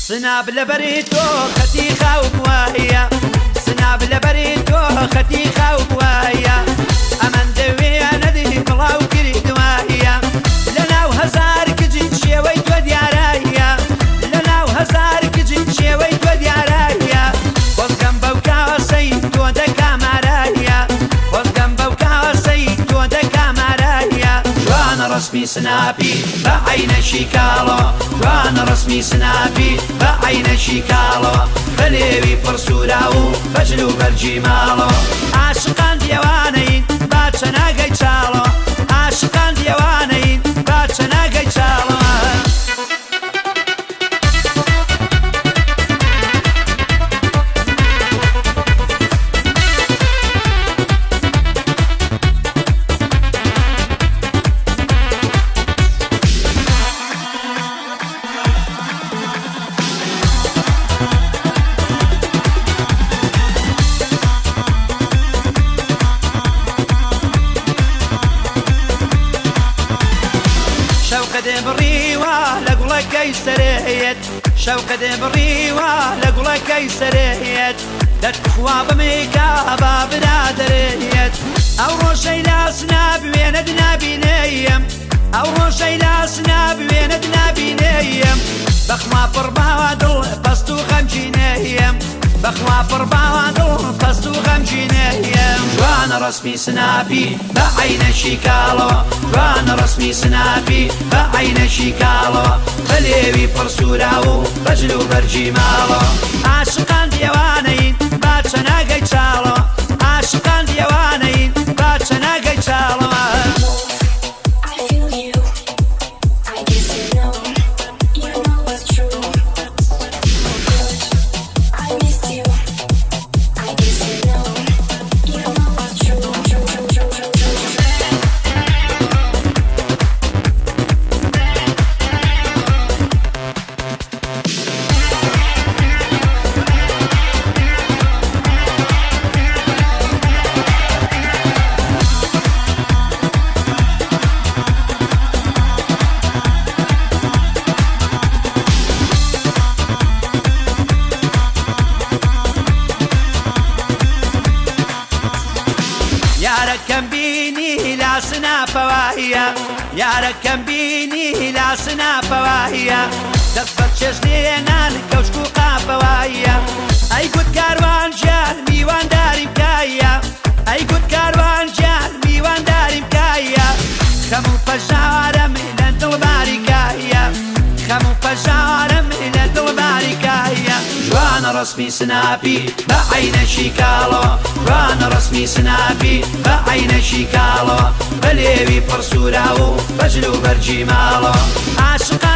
سناب لبريتو خطيخة وبوايا سناب لبريتو خطيخة وبوايا أمن دويا ندي بلاو كريد وايا لنا وهزار كجين شويت وديارايا لنا وهزار كجين شويت وديارايا وزقم بوكا سيد ودكا مرايا وزقم بوكا سيد ودكا مرايا جوان رسمي سنابي بعين شيكالو جوان رسمي سنابي بعين شيكالو بليوي برسوراو بجلو برجي مالو عاشقان ديوانين باتشنا قيتشالو عاشقان ديوانين باتشنا قيتشالو شوقة بريوة لقولك يسريت شوقة بريوة لقولك يسريت دتخوا بميكا بنادريت أو روشي لا سناب ويندنا بنيم أو روشي لا سناب ويندنا بنيم بخوا بربادل بستو خمجينيم بخوا بربادل بستو خمجينيم جوان رسمي سنابي بعين شيكالو جوان رسمي سنابي بعين شيكالو بليوي برسوراو بجلو برجي مالو عاشقان ديوانين باتشنا قيتشالو عاشقان ديوانين باتشنا قيتشالو كم بيني لا سنا فواهية يارك كم بيني لا سنا فواهية دفت شجلينا الكوشكو قافواهية أي قد كاروان جال ميوان داري بكايا أي قد كاروان جال ميوان داري بكايا خمو فجارم إلى الدلباري كايا خمو فجارم إلى الدلباري كايا جوان رسمي سنابي بعين شيكالو جوان رسمي سنابي بعين شيكالو بليوي برسوراو بجلو برجي مالو عاشق